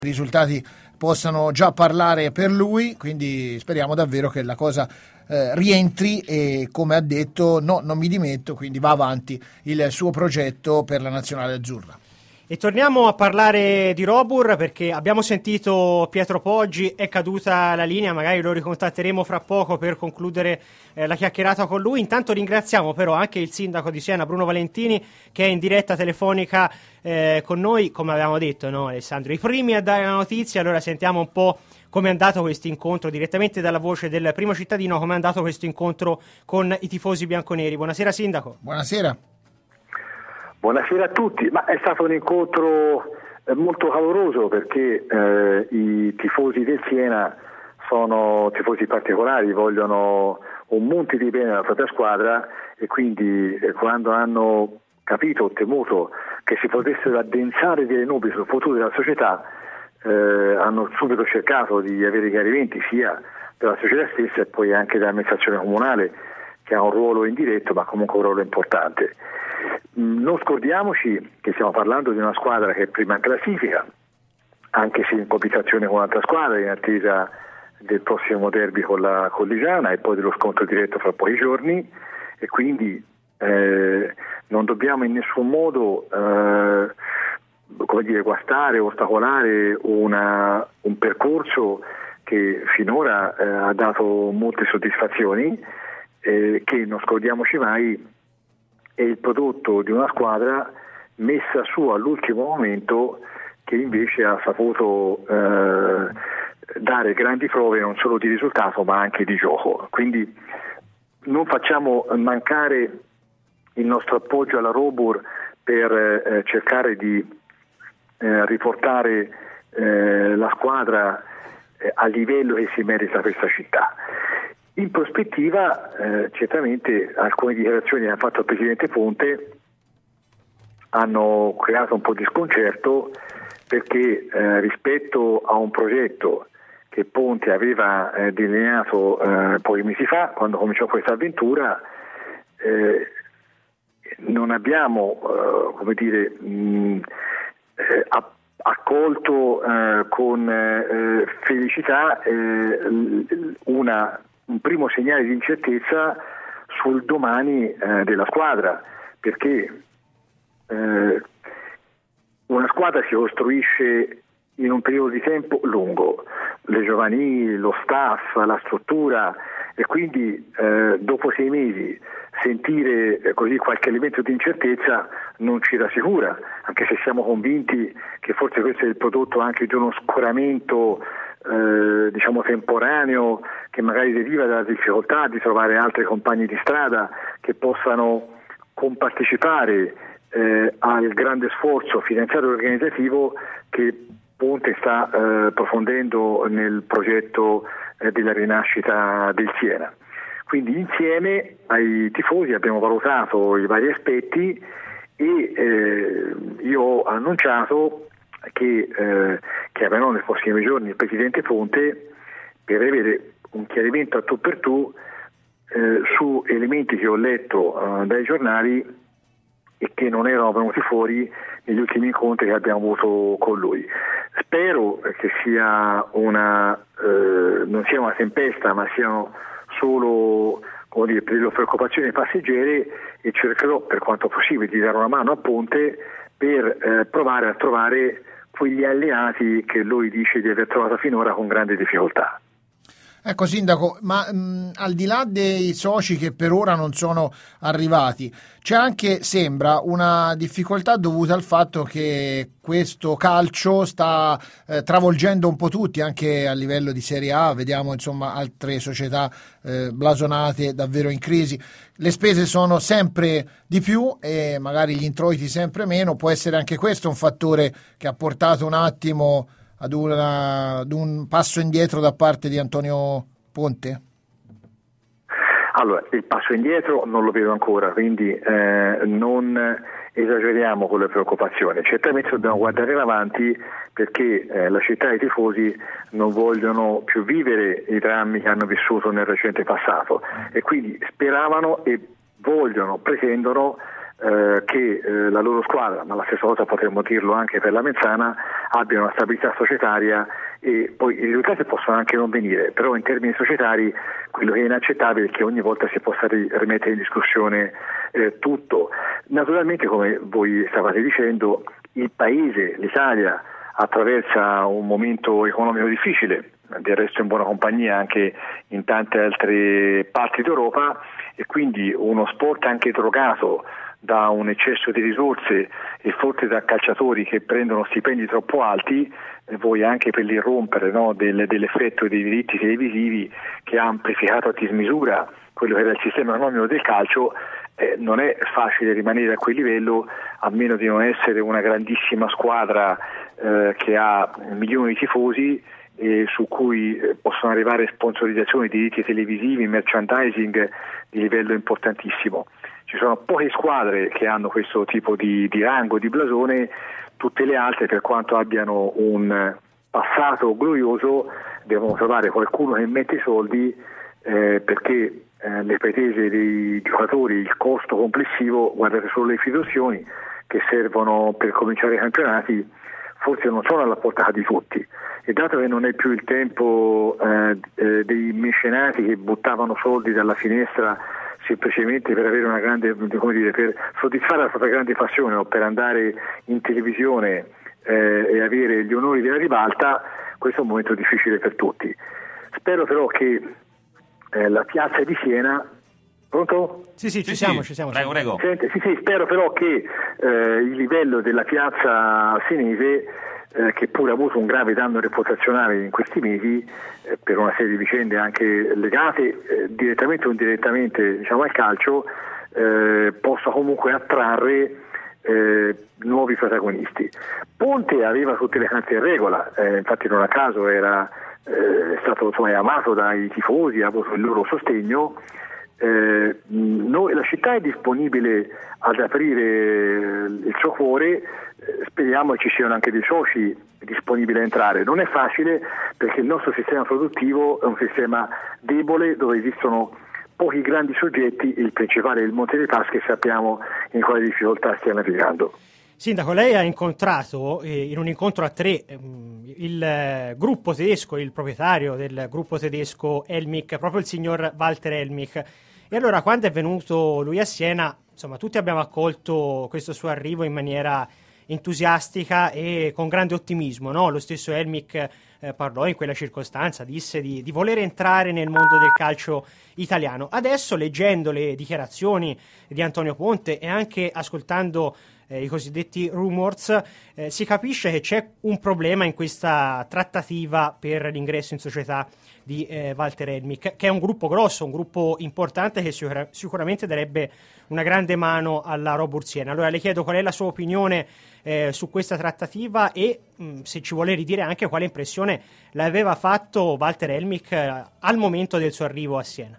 i risultati possano già parlare per lui, quindi speriamo davvero che la cosa rientri e, come ha detto, no, non mi dimetto, quindi va avanti il suo progetto per la nazionale azzurra. E torniamo a parlare di Robur, perché abbiamo sentito Pietro Poggi, è caduta la linea, magari lo ricontatteremo fra poco per concludere la chiacchierata con lui. Intanto ringraziamo però anche il sindaco di Siena, Bruno Valentini, che è in diretta telefonica con noi, come avevamo detto, no, Alessandro? I primi a dare la notizia, allora sentiamo un po' come è andato questo incontro, direttamente dalla voce del primo cittadino, come è andato questo incontro con i tifosi bianconeri. Buonasera sindaco. Buonasera. Buonasera a tutti, ma è stato un incontro molto caloroso perché i tifosi del Siena sono tifosi particolari, vogliono un monte di bene alla propria squadra e quindi quando hanno capito o temuto che si potessero addensare delle nubi sul futuro della società hanno subito cercato di avere chiarimenti sia della società stessa e poi anche dell'amministrazione comunale, che ha un ruolo indiretto ma comunque un ruolo importante. Non scordiamoci che stiamo parlando di una squadra che è prima in classifica, anche se in competizione con un'altra squadra, in attesa del prossimo derby con la Colligiana e poi dello scontro diretto fra pochi giorni, e quindi non dobbiamo in nessun modo guastare, ostacolare un percorso che finora ha dato molte soddisfazioni, che non scordiamoci mai è il prodotto di una squadra messa su all'ultimo momento, che invece ha saputo dare grandi prove non solo di risultato ma anche di gioco. Quindi non facciamo mancare il nostro appoggio alla Robur per cercare di riportare la squadra al livello che si merita questa città. In prospettiva, certamente alcune dichiarazioni che ha fatto il Presidente Ponte hanno creato un po' di sconcerto, perché rispetto a un progetto che Ponte aveva delineato pochi mesi fa, quando cominciò questa avventura, non abbiamo accolto con felicità un primo segnale di incertezza sul domani della squadra, perché una squadra si costruisce in un periodo di tempo lungo, le giovanili, lo staff, la struttura, e quindi dopo 6 mesi sentire così qualche elemento di incertezza non ci rassicura, anche se siamo convinti che forse questo è il prodotto anche di uno scoramento temporaneo, che magari deriva dalla difficoltà di trovare altri compagni di strada che possano compartecipare al grande sforzo finanziario e organizzativo che Ponte sta approfondendo nel progetto della rinascita del Siena. Quindi insieme ai tifosi abbiamo valutato i vari aspetti e io ho annunciato che chiamerò nei prossimi giorni il Presidente Ponte per avere un chiarimento a tu per tu su elementi che ho letto dai giornali e che non erano venuti fuori negli ultimi incontri che abbiamo avuto con lui. Spero che sia non sia una tempesta, ma siano solo preoccupazioni passeggere, e cercherò per quanto possibile di dare una mano a Ponte per provare a trovare quegli alleati che lui dice di aver trovato finora con grande difficoltà. Ecco sindaco, ma al di là dei soci che per ora non sono arrivati, c'è anche, sembra, una difficoltà dovuta al fatto che questo calcio sta travolgendo un po' tutti, anche a livello di Serie A. Vediamo insomma altre società blasonate davvero in crisi. Le spese sono sempre di più e magari gli introiti sempre meno. Può essere anche questo un fattore che ha portato un attimo ad un passo indietro da parte di Antonio Ponte? Allora, il passo indietro non lo vedo ancora, quindi non esageriamo con le preoccupazioni. Certamente dobbiamo guardare in avanti, perché la città e i tifosi non vogliono più vivere i drammi che hanno vissuto nel recente passato, e quindi speravano e pretendono che la loro squadra, ma la stessa cosa potremmo dirlo anche per la Mezzana, abbiano una stabilità societaria, e poi i risultati possono anche non venire, però in termini societari quello che è inaccettabile è che ogni volta si possa rimettere in discussione tutto. Naturalmente, come voi stavate dicendo, il paese, l'Italia, attraversa un momento economico difficile, del resto in buona compagnia anche in tante altre parti d'Europa, e quindi uno sport anche drogato da un eccesso di risorse e forse da calciatori che prendono stipendi troppo alti, voi anche per l'irrompere, no, dell'effetto dei diritti televisivi che ha amplificato a dismisura quello che era il sistema economico del calcio, non è facile rimanere a quel livello a meno di non essere una grandissima squadra che ha milioni di tifosi e su cui possono arrivare sponsorizzazioni, diritti televisivi, merchandising di livello importantissimo. Ci sono poche squadre che hanno questo tipo di rango, di blasone. Tutte le altre, per quanto abbiano un passato glorioso, devono trovare qualcuno che mette i soldi perché le pretese dei giocatori, il costo complessivo, guardate solo le istituzioni che servono per cominciare i campionati, forse non sono alla portata di tutti, e dato che non è più il tempo dei mecenati che buttavano soldi dalla finestra semplicemente per avere una grande, come dire, per soddisfare la propria grande passione o per andare in televisione e avere gli onori della ribalta, questo è un momento difficile per tutti. Spero però che la piazza di Siena... Pronto? Sì, ci siamo. Prego. Sì, spero però che il livello della piazza senese, che pure ha avuto un grave danno reputazionale in questi mesi per una serie di vicende anche legate direttamente o indirettamente, diciamo, al calcio, possa comunque attrarre nuovi protagonisti. Ponte aveva tutte le carte in regola, infatti non a caso è stato amato dai tifosi, ha avuto il loro sostegno. La città è disponibile ad aprire il suo cuore, speriamo che ci siano anche dei soci disponibili a entrare. Non è facile perché il nostro sistema produttivo è un sistema debole dove esistono pochi grandi soggetti, il principale è il Monte dei Paschi e sappiamo in quale difficoltà stia navigando. Sindaco, lei ha incontrato in un incontro a tre il gruppo tedesco, il proprietario del gruppo tedesco Elmich, proprio il signor Walter Elmich. E allora, quando è venuto lui a Siena, insomma, tutti abbiamo accolto questo suo arrivo in maniera entusiastica e con grande ottimismo, no? Lo stesso Elmich parlò in quella circostanza, disse di voler entrare nel mondo del calcio italiano. Adesso, leggendo le dichiarazioni di Antonio Ponte e anche ascoltando i cosiddetti rumors, si capisce che c'è un problema in questa trattativa per l'ingresso in società di Walter Elmich, che è un gruppo grosso, un gruppo importante che sicuramente darebbe una grande mano alla Robur Siena. Allora le chiedo qual è la sua opinione su questa trattativa e se ci vuole ridire anche quale impressione le aveva fatto Walter Elmich al momento del suo arrivo a Siena.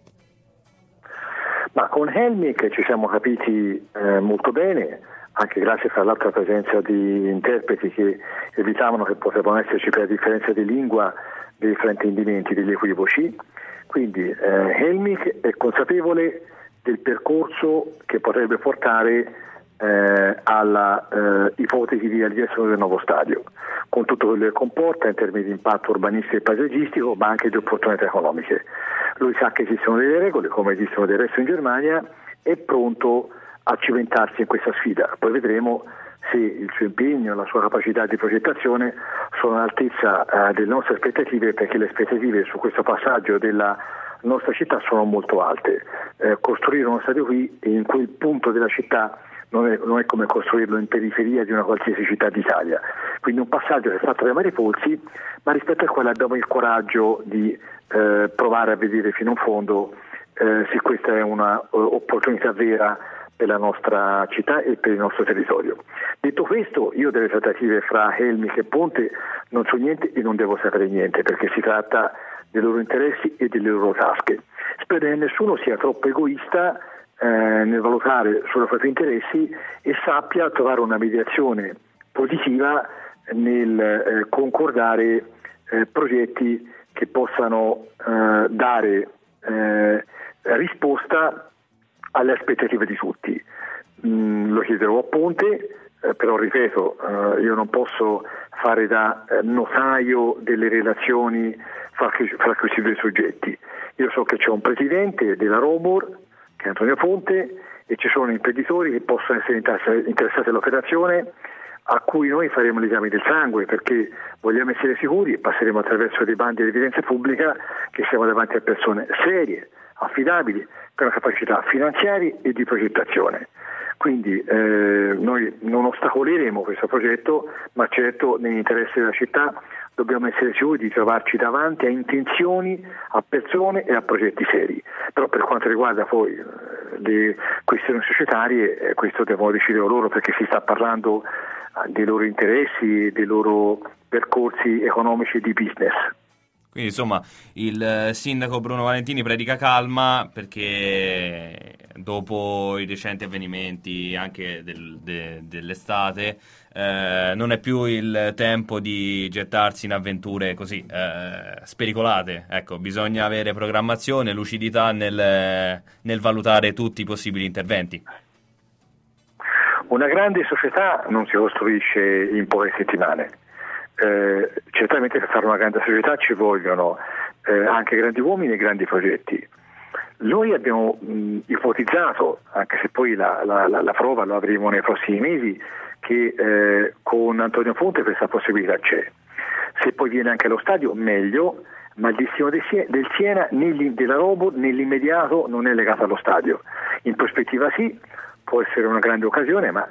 Ma con Elmich ci siamo capiti molto bene, anche grazie fra l'altro alla presenza di interpreti che evitavano che potevano esserci, per differenza di lingua, dei fraintendimenti, degli equivoci. Quindi Elmich è consapevole del percorso che potrebbe portare alla ipotesi di realizzazione del nuovo stadio, con tutto quello che comporta in termini di impatto urbanistico e paesaggistico, ma anche di opportunità economiche. Lui sa che esistono delle regole, come esistono del resto in Germania, è pronto a cimentarsi in questa sfida. Poi vedremo se il suo impegno, la sua capacità di progettazione sono all'altezza delle nostre aspettative, perché le aspettative su questo passaggio della nostra città sono molto alte. Costruire uno stadio qui in quel punto della città non è come costruirlo in periferia di una qualsiasi città d'Italia. Quindi un passaggio che fa tremare i polsi, ma rispetto al quale abbiamo il coraggio di provare a vedere fino in fondo se questa è una opportunità vera per la nostra città e per il nostro territorio. Detto questo, io delle trattative fra Elmich e Ponte non so niente e non devo sapere niente, perché si tratta dei loro interessi e delle loro tasche. Spero che nessuno sia troppo egoista nel valutare solo i propri interessi e sappia trovare una mediazione positiva nel concordare progetti che possano dare risposta alle aspettative di tutti. lo chiederò a Ponte, però ripeto, io non posso fare da notaio delle relazioni fra questi due soggetti. Io so che c'è un presidente della Robur, che è Antonio Ponte, e ci sono imprenditori che possono essere interessati all'operazione, a cui noi faremo l'esame del sangue, perché vogliamo essere sicuri e passeremo attraverso dei bandi di evidenza pubblica che siamo davanti a persone serie, affidabili, con capacità finanziarie e di progettazione. Quindi noi non ostacoleremo questo progetto, ma certo nell'interesse della città dobbiamo essere sicuri di trovarci davanti a intenzioni, a persone e a progetti seri. Però per quanto riguarda poi le questioni societarie, questo devono decidere loro, perché si sta parlando dei loro interessi, dei loro percorsi economici e di business. Quindi insomma il sindaco Bruno Valentini predica calma, perché dopo i recenti avvenimenti anche dell'estate non è più il tempo di gettarsi in avventure così spericolate. Ecco, bisogna avere programmazione, lucidità nel valutare tutti i possibili interventi. Una grande società non si costruisce in poche settimane. Certamente per fare una grande società ci vogliono anche grandi uomini e grandi progetti. Noi abbiamo ipotizzato, anche se poi la prova lo avremo nei prossimi mesi, che con Antonio Ponte questa possibilità c'è. Se poi viene anche allo stadio, meglio, ma il destino del Siena, della Robur, nell'immediato non è legato allo stadio. In prospettiva sì, può essere una grande occasione, ma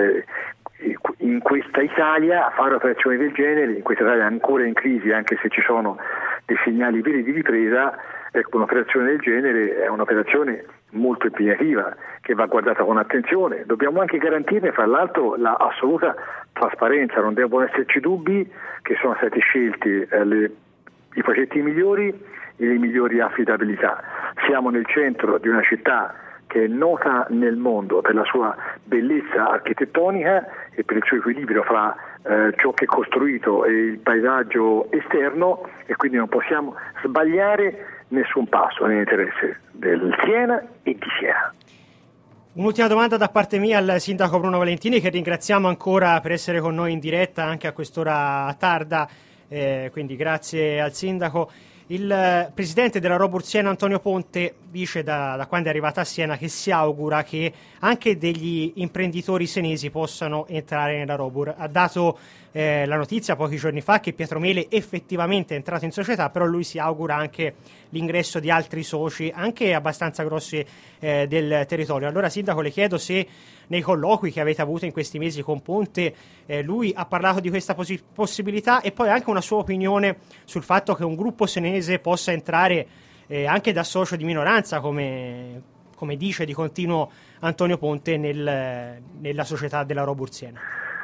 in questa Italia fare operazioni del genere, in questa Italia ancora in crisi, anche se ci sono dei segnali veri di ripresa, ecco, un'operazione del genere è un'operazione molto impegnativa che va guardata con attenzione. Dobbiamo anche garantirne, fra l'altro, la assoluta trasparenza, non devono esserci dubbi che sono stati scelti i progetti migliori e le migliori affidabilità. Siamo nel centro di una città che è nota nel mondo per la sua bellezza architettonica e per il suo equilibrio fra ciò che è costruito e il paesaggio esterno, e quindi non possiamo sbagliare nessun passo nell'interesse del Siena e di Siena. Un'ultima domanda da parte mia al sindaco Bruno Valentini, che ringraziamo ancora per essere con noi in diretta anche a quest'ora tarda, quindi grazie al sindaco. Il presidente della Robur Siena Antonio Ponte dice da quando è arrivata a Siena che si augura che anche degli imprenditori senesi possano entrare nella Robur. Ha dato la notizia pochi giorni fa che Pietro Mele effettivamente è entrato in società, però lui si augura anche l'ingresso di altri soci anche abbastanza grossi del territorio. Allora, sindaco, le chiedo se nei colloqui che avete avuto in questi mesi con Ponte lui ha parlato di questa possibilità, e poi anche una sua opinione sul fatto che un gruppo senese possa entrare anche da socio di minoranza, come dice di continuo Antonio Ponte, nella società della Robur Siena.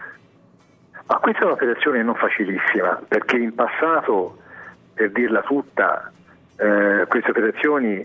Ma questa è un'operazione non facilissima, perché in passato, per dirla tutta, queste operazioni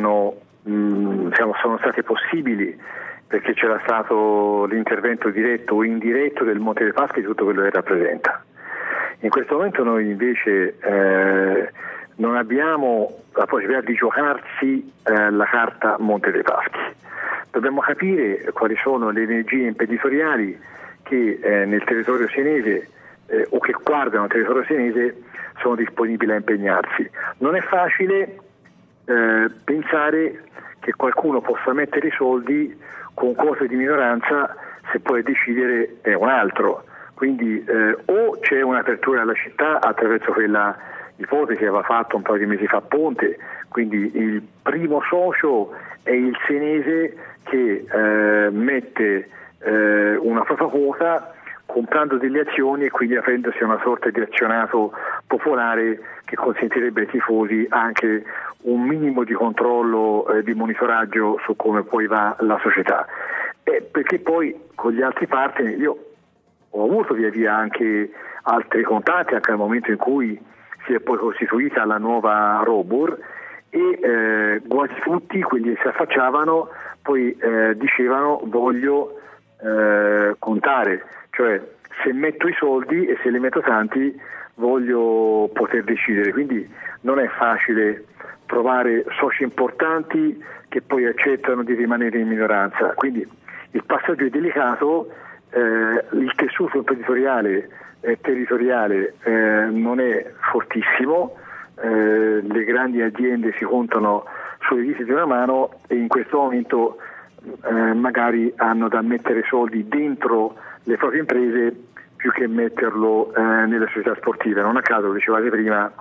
sono state possibili perché c'era stato l'intervento diretto o indiretto del Monte dei Paschi, tutto quello che rappresenta. In questo momento noi invece non abbiamo la possibilità di giocarsi la carta Monte dei Paschi. Dobbiamo capire quali sono le energie imprenditoriali che nel territorio senese o che guardano il territorio senese sono disponibili a impegnarsi. Non è facile pensare che qualcuno possa mettere i soldi con quote di minoranza se poi decidere è un altro. Quindi o c'è un'apertura alla città attraverso quella ipotesi che aveva fatto un paio di mesi fa Ponte, quindi il primo socio è il senese che mette una propria quota comprando delle azioni e quindi aprendosi a una sorta di azionato popolare che consentirebbe ai tifosi anche un minimo di controllo, di monitoraggio su come poi va la società. Perché poi con gli altri partner io ho avuto via via anche altri contatti, anche al momento in cui si è poi costituita la nuova Robur, e quasi tutti quelli che si affacciavano poi dicevano voglio contare, cioè se metto i soldi e se li metto tanti voglio poter decidere, quindi non è facile trovare soci importanti che poi accettano di rimanere in minoranza, quindi il passaggio è delicato, il tessuto imprenditoriale territoriale non è fortissimo, le grandi aziende si contano sulle dita di una mano e in questo momento magari hanno da mettere soldi dentro le proprie imprese più che metterlo nelle società sportive. Non a caso, lo dicevate prima,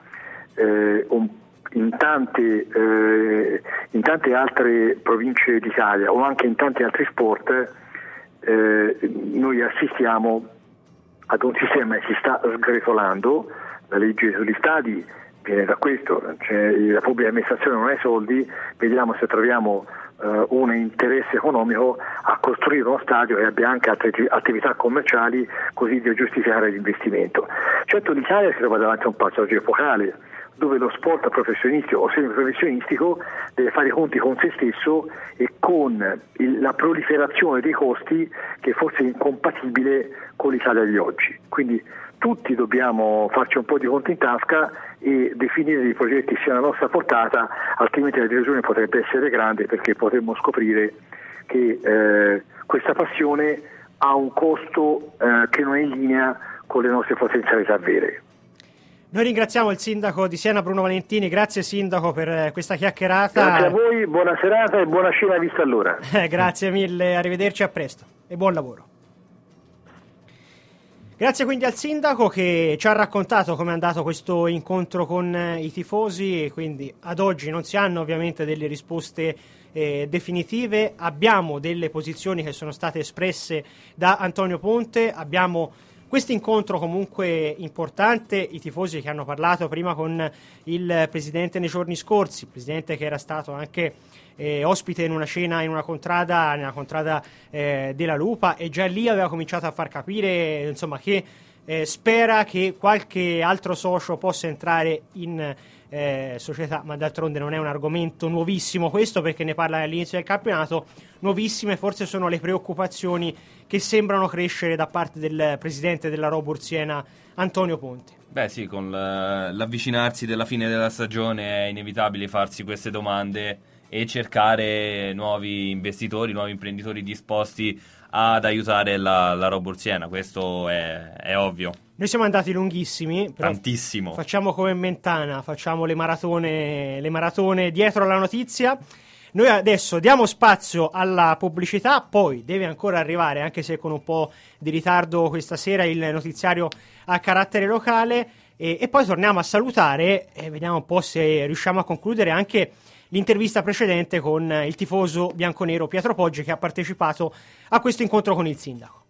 in tante altre province d'Italia o anche in tanti altri sport noi assistiamo ad un sistema che si sta sgretolando. La legge sugli stadi viene da questo, cioè la pubblica amministrazione non ha i soldi, vediamo se troviamo un interesse economico a costruire uno stadio che abbia anche altre attività commerciali, così da giustificare l'investimento. Certo, l'Italia si trova davanti a un passaggio epocale dove lo sport professionistico o semiprofessionistico deve fare i conti con se stesso e con la proliferazione dei costi che forse è incompatibile con l'Italia di oggi. Quindi tutti dobbiamo farci un po' di conti in tasca e definire dei progetti sia alla nostra portata, altrimenti la delusione potrebbe essere grande, perché potremmo scoprire che questa passione ha un costo che non è in linea con le nostre potenzialità vere. Noi ringraziamo il sindaco di Siena, Bruno Valentini. Grazie sindaco per questa chiacchierata. Grazie a voi, buona serata e buona cena vista all'ora. Grazie mille, arrivederci, a presto e buon lavoro. Grazie quindi al sindaco che ci ha raccontato come è andato questo incontro con i tifosi, quindi ad oggi non si hanno ovviamente delle risposte definitive, abbiamo delle posizioni che sono state espresse da Antonio Ponte, abbiamo questo incontro comunque importante, i tifosi che hanno parlato prima con il presidente nei giorni scorsi, il presidente che era stato anche ospite in una cena in una contrada, nella contrada della Lupa, e già lì aveva cominciato a far capire insomma che spera che qualche altro socio possa entrare in società, ma d'altronde non è un argomento nuovissimo questo, perché ne parla all'inizio del campionato. Nuovissime forse sono le preoccupazioni che sembrano crescere da parte del presidente della Robur Siena, Antonio Ponte. Beh sì, con l'avvicinarsi della fine della stagione è inevitabile farsi queste domande e cercare nuovi investitori, nuovi imprenditori disposti ad aiutare la Robur Siena, questo è ovvio. Noi siamo andati lunghissimi, però tantissimo. Facciamo come in Mentana, facciamo le maratone dietro alla notizia. Noi adesso diamo spazio alla pubblicità, poi deve ancora arrivare, anche se con un po' di ritardo questa sera, il notiziario a carattere locale e poi torniamo a salutare e vediamo un po' se riusciamo a concludere anche l'intervista precedente con il tifoso bianconero Pietro Poggi, che ha partecipato a questo incontro con il sindaco.